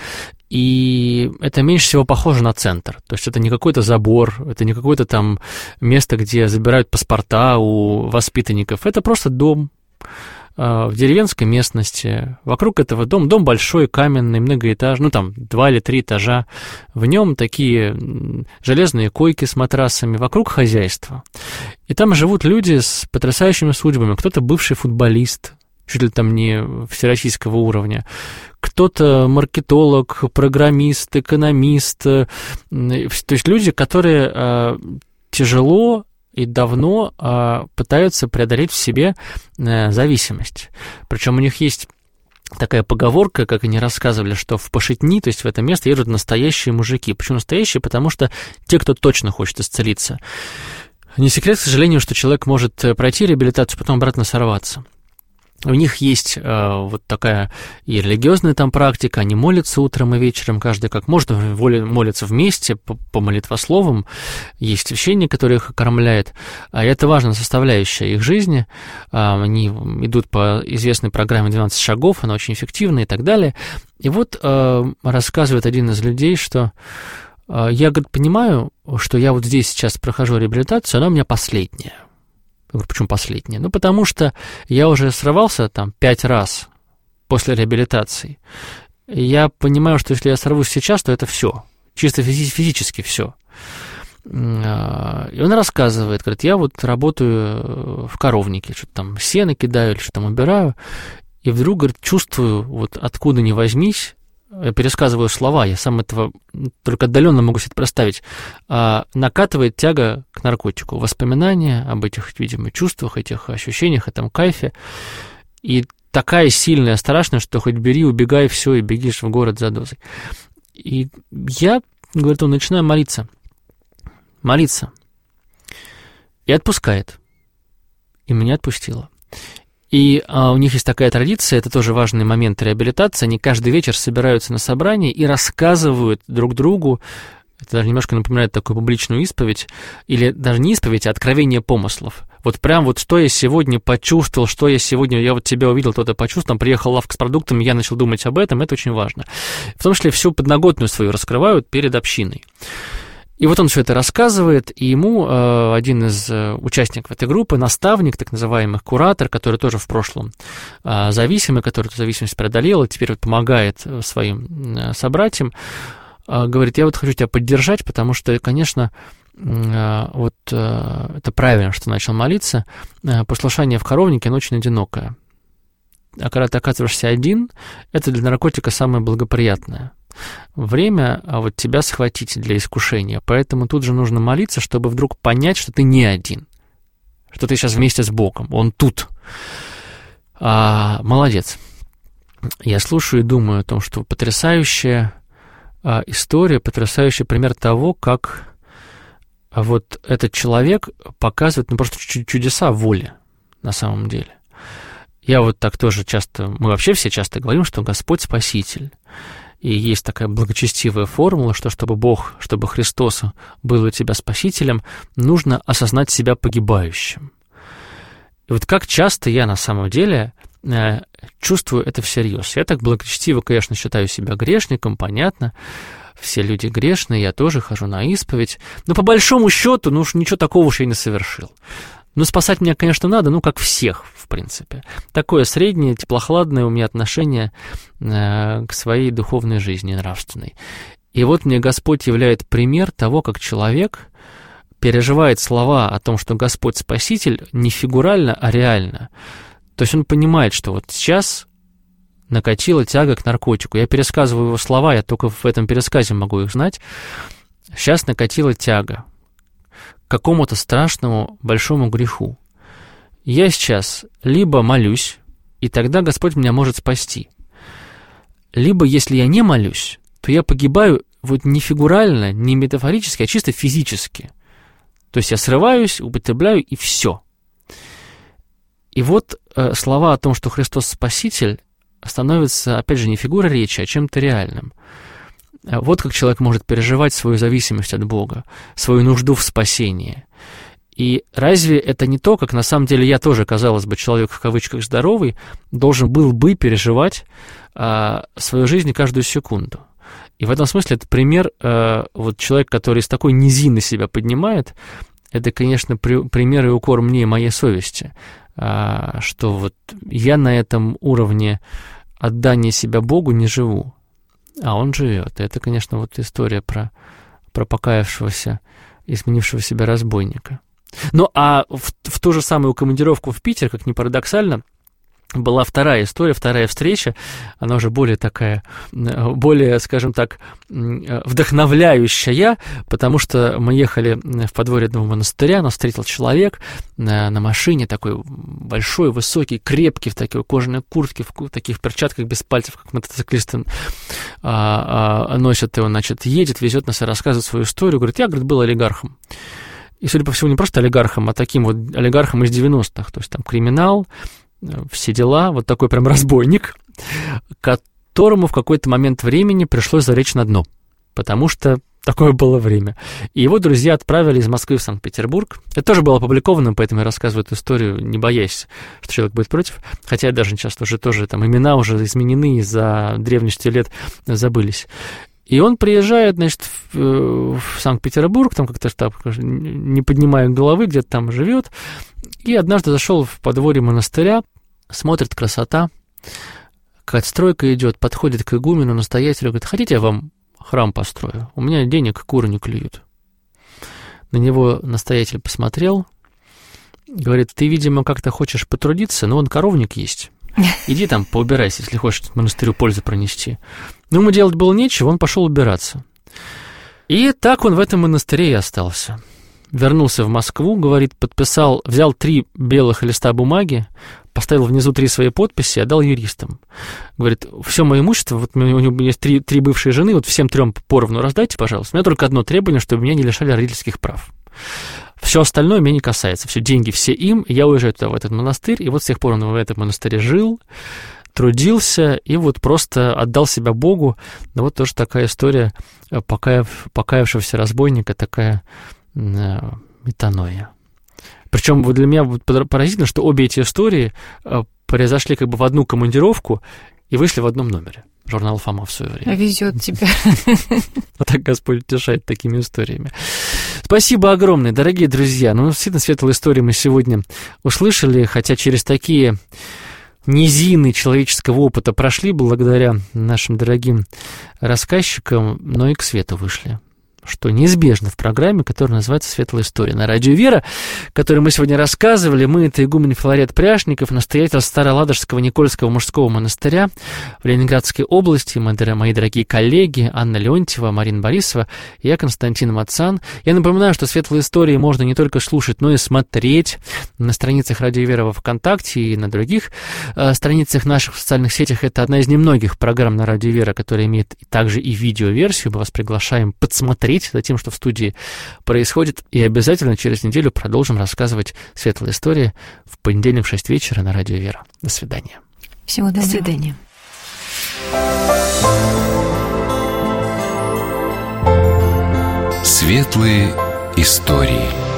Speaker 2: и это меньше всего похоже на центр. То есть это не какой-то забор, это не какое-то там место, где забирают паспорта у воспитанников, это просто дом в деревенской местности. Вокруг этого дом большой, каменный, многоэтажный, ну там 2 или 3 этажа. В нем такие железные койки с матрасами, вокруг хозяйства. И там живут люди с потрясающими судьбами. Кто-то бывший футболист, чуть ли там не всероссийского уровня, кто-то маркетолог, программист, экономист. То есть люди, которые тяжело и давно пытаются преодолеть в себе зависимость. Причем у них есть такая поговорка, как они рассказывали, что в Пашетни, то есть в это место, едут настоящие мужики. Почему настоящие? Потому что те, кто точно хочет исцелиться. Не секрет, к сожалению, что человек может пройти реабилитацию, потом обратно сорваться. У них есть вот такая и религиозная там практика, они молятся утром и вечером, каждый как может, молятся вместе по молитвословам, есть священник, который их окормляет, и это важная составляющая их жизни, они идут по известной программе 12 шагов, она очень эффективна и так далее. И вот рассказывает один из людей, что я, говорит, понимаю, что я вот здесь сейчас прохожу реабилитацию, она у меня последняя. Я говорю, почему последняя? Ну, потому что я уже срывался там 5 раз после реабилитации. И я понимаю, что если я сорвусь сейчас, то это все, чисто физически все. И он рассказывает, говорит, я вот работаю в коровнике, что-то там сено кидаю или что-то там убираю, и вдруг, говорит, чувствую, вот откуда ни возьмись, я пересказываю слова, я сам этого только отдаленно могу себе представить, накатывает тяга к наркотику, воспоминания об этих, видимо, чувствах, этих ощущениях, этом кайфе, и такая сильная, страшная, что хоть бери, убегай, все, и бегишь в город за дозой. И я, говорит, он, начинаю молиться, и отпускает, и меня отпустило. И у них есть такая традиция, это тоже важный момент реабилитации, они каждый вечер собираются на собрании и рассказывают друг другу, это даже немножко напоминает такую публичную исповедь, или даже не исповедь, а откровение помыслов. Вот прям вот что я сегодня почувствовал, что я сегодня, я вот тебя увидел, кто-то почувствовал, там приехал лавка с продуктами, я начал думать об этом, это очень важно. В том числе всю подноготную свою раскрывают перед общиной. И вот он все это рассказывает, и ему один из участников этой группы, наставник, так называемый куратор, который тоже в прошлом зависимый, который эту зависимость преодолел и теперь вот помогает своим собратьям, говорит, я вот хочу тебя поддержать, потому что, конечно, вот это правильно, что начал молиться, послушание в коровнике, оно очень одинокое. А когда ты оказываешься один, это для наркотика самое благоприятное время вот тебя схватить для искушения. Поэтому тут же нужно молиться, чтобы вдруг понять, что ты не один, что ты сейчас вместе с Богом, Он тут. Молодец. Я слушаю и думаю о том, что потрясающая история, потрясающий пример того, как вот этот человек показывает просто чудеса воли на самом деле. Я вот так тоже часто, мы вообще все часто говорим, что Господь Спаситель. И есть такая благочестивая формула, что чтобы Бог, чтобы Христос был у тебя Спасителем, нужно осознать себя погибающим. И вот как часто я на самом деле чувствую это всерьез. Я так благочестиво, конечно, считаю себя грешником, понятно. Все люди грешные, я тоже хожу на исповедь. Но по большому счету, ну уж ничего такого уж я не совершил. Но спасать меня, конечно, надо, ну, как всех, в принципе. Такое среднее, теплохладное у меня отношение к своей духовной жизни, нравственной. И вот мне Господь являет пример того, как человек переживает слова о том, что Господь Спаситель не фигурально, а реально. То есть он понимает, что вот сейчас накатила тяга к наркотику. Я пересказываю его слова, я только в этом пересказе могу их знать. Сейчас накатила тяга к какому-то страшному большому греху. Я сейчас либо молюсь, и тогда Господь меня может спасти. Либо, если я не молюсь, то я погибаю вот не фигурально, не метафорически, а чисто физически. То есть я срываюсь, употребляю, и все. И вот слова о том, что Христос Спаситель, становятся, опять же, не фигурой речи, а чем-то реальным. Вот как человек может переживать свою зависимость от Бога, свою нужду в спасении. И разве это не то, как на самом деле я тоже, казалось бы, человек в кавычках здоровый, должен был бы переживать свою жизнь каждую секунду? И в этом смысле это пример, вот человек, который с такой низины себя поднимает, это, конечно, пример и укор мне и моей совести, что вот я на этом уровне отдания себя Богу не живу, а Он живет. Это, конечно, вот история про покаявшегося, изменившего себя разбойника. Ну, а в ту же самую командировку в Питер, как ни парадоксально, была вторая история, вторая встреча, она уже более такая, более, скажем так, вдохновляющая, потому что мы ехали в подворье одного монастыря, нас встретил человек на машине, такой большой, высокий, крепкий, в такой кожаной куртке, в таких перчатках без пальцев, как мотоциклисты носят, и он, значит, едет, везет нас и рассказывает свою историю, говорит, я, говорит, был олигархом. И, судя по всему, не просто олигархом, а таким вот олигархом из 90-х, то есть там криминал, все дела, вот такой прям разбойник, которому в какой-то момент времени пришлось залечь на дно, потому что такое было время. И его друзья отправили из Москвы в Санкт-Петербург. Это тоже было опубликовано, поэтому я рассказываю эту историю, не боясь, что человек будет против. Хотя даже сейчас уже тоже там имена уже изменены, из-за древности лет забылись. И он приезжает, значит, в Санкт-Петербург, там как-то так, не поднимая головы, где-то там живет. И однажды зашел в подворье монастыря, смотрит, красота, какая-то стройка идет, подходит к игумену, настоятелю, говорит: хотите, я вам храм построю? У меня денег куры не клюют. На него настоятель посмотрел, говорит: ты, видимо, как-то хочешь потрудиться, но вон коровник есть. Иди там поубирайся, если хочешь монастырю пользу пронести. Но ему делать было нечего, он пошел убираться. И так он в этом монастыре и остался. Вернулся в Москву, говорит, подписал, взял 3 белых листа бумаги, поставил внизу 3 свои подписи, отдал юристам. Говорит: все мое имущество, вот у него есть 3 бывшие жены, вот всем 3 поровну раздайте, пожалуйста. У меня только одно требование, чтобы меня не лишали родительских прав. Все остальное меня не касается, все деньги все им, я уезжаю туда, в этот монастырь, и вот с тех пор он в этом монастыре жил, трудился и вот просто отдал себя Богу. Ну вот тоже такая история покаявшегося разбойника, такая метаноя. Причем вот для меня поразительно, что обе эти истории произошли как бы в одну командировку и вышли в одном номере. Журнал «Фома» в свое время.
Speaker 4: Везет тебе.
Speaker 2: Вот так Господь утешает такими историями. Спасибо огромное, дорогие друзья. Ну, действительно, светлые истории мы сегодня услышали, хотя через такие низины человеческого опыта прошли благодаря нашим дорогим рассказчикам, но и к свету вышли, что неизбежно в программе, которая называется «Светлая история» на радио «Вера», которой мы сегодня рассказывали. Мы — это игумен Филарет Пряшников, настоятель Староладожского Никольского мужского монастыря в Ленинградской области, мои дорогие коллеги Анна Леонтьева, Марина Борисова, я Константин Мацан. Я напоминаю, что «Светлые истории» можно не только слушать, но и смотреть на страницах радио «Вера» во ВКонтакте и на других страницах наших в социальных сетях. Это одна из немногих программ на радио «Вера», которая имеет также и видеоверсию. Мы вас приглашаем подсмотреть за тем, что в студии происходит, и обязательно через неделю продолжим рассказывать светлые истории в понедельник в 6 вечера на радио «Вера». До свидания.
Speaker 4: Всего доброго.
Speaker 5: До свидания.
Speaker 1: Светлые истории.